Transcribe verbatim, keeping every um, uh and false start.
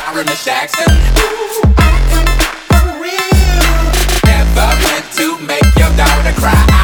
sorry, Miss Jackson. Ooh, I am for real. Never meant to make your daughter cry.